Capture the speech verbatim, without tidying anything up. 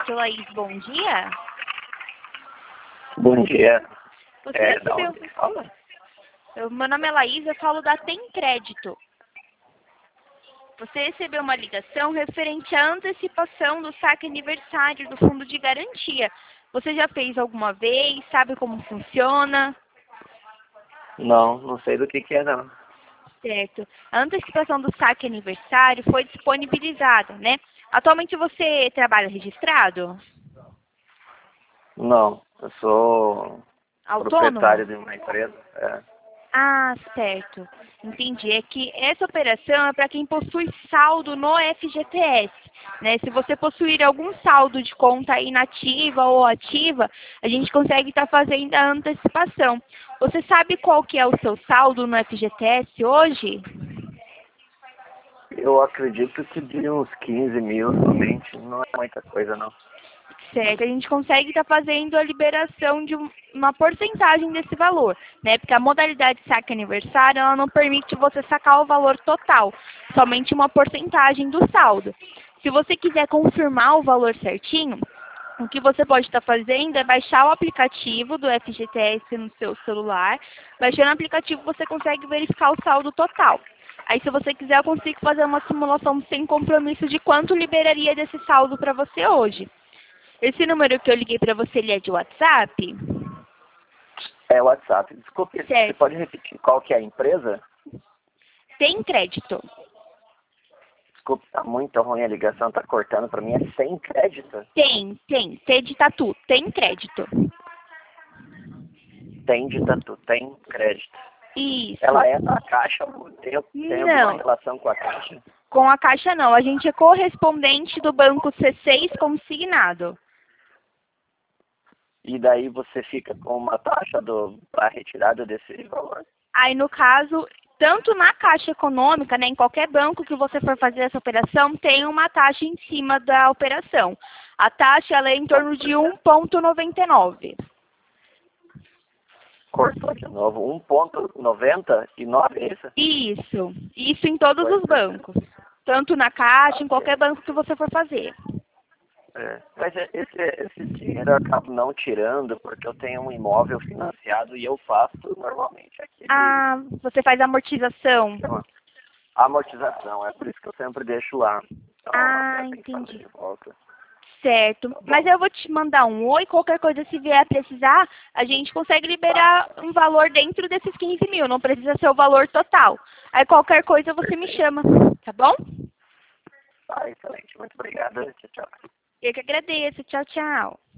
Crédito, Laís, bom dia. Bom dia. Você É, da recebeu... onde você fala? Eu- Meu nome é Laís, eu falo da Tem Crédito. Você recebeu uma ligação referente à antecipação do saque aniversário do Fundo de Garantia. Você já fez alguma vez? Sabe como funciona? Não, não sei do que que é, não. Certo. A antecipação do saque aniversário foi disponibilizada, né? Atualmente você trabalha registrado? Não, eu sou Autônomo? proprietário de uma empresa. É. Ah, certo. Entendi. É que essa operação é para quem possui saldo no F G T S, né? Se você possuir algum saldo de conta inativa ou ativa, a gente consegue estar fazendo a antecipação. Você sabe qual que é o seu saldo no F G T S hoje? Eu acredito que de uns quinze mil somente, não é muita coisa, não. Certo, a gente consegue estar fazendo a liberação de um- uma porcentagem desse valor, né? Porque a modalidade saque aniversário, ela não permite você sacar o valor total, somente uma porcentagem do saldo. Se você quiser confirmar o valor certinho, o que você pode estar fazendo é baixar o aplicativo do F G T S no seu celular. Baixando o aplicativo, você consegue verificar o saldo total. Aí, se você quiser, eu consigo fazer uma simulação sem compromisso de quanto liberaria desse saldo para você hoje. Esse número que eu liguei para você, ele é de WhatsApp? É WhatsApp. Desculpe, você Certo. pode repetir qual que é a empresa? Tem crédito? Desculpe, tá muito ruim a ligação, tá cortando pra mim. É sem crédito? Tem, tem. T de tatu. Tem crédito. Tem de tatu, tem crédito. Isso. Ela é da Caixa? Tem, tem alguma Não. relação com a Caixa? Com a Caixa, não. A gente é correspondente do Banco C seis consignado. E daí você fica com uma taxa do, para retirada desse valor? Aí, no caso, tanto na Caixa Econômica, né, em qualquer banco que você for fazer essa operação, tem uma taxa em cima da operação. A taxa ela é em torno de um vírgula noventa e nove. Cortou de novo. um vírgula noventa e nove, é isso? Isso. Isso em todos Pois os bancos. Tanto na Caixa, em qualquer banco que você for fazer. é. Mas é- esse, esse dinheiro eu acabo não tirando porque eu tenho um imóvel financiado e eu faço normalmente aquele Ah, você faz amortização? chama amortização. É por isso que eu sempre deixo lá. Então, Ah, eu tenho que fazer entendi. de volta. Certo. Tá Mas bom. eu vou te mandar um oi, qualquer coisa, se vier precisar, a gente consegue liberar um valor dentro desses quinze mil, não precisa ser o valor total. Aí qualquer coisa você me chama, tá bom? Tá, excelente. Muito obrigado. Tchau, tchau. Eu que agradeço. Tchau, tchau.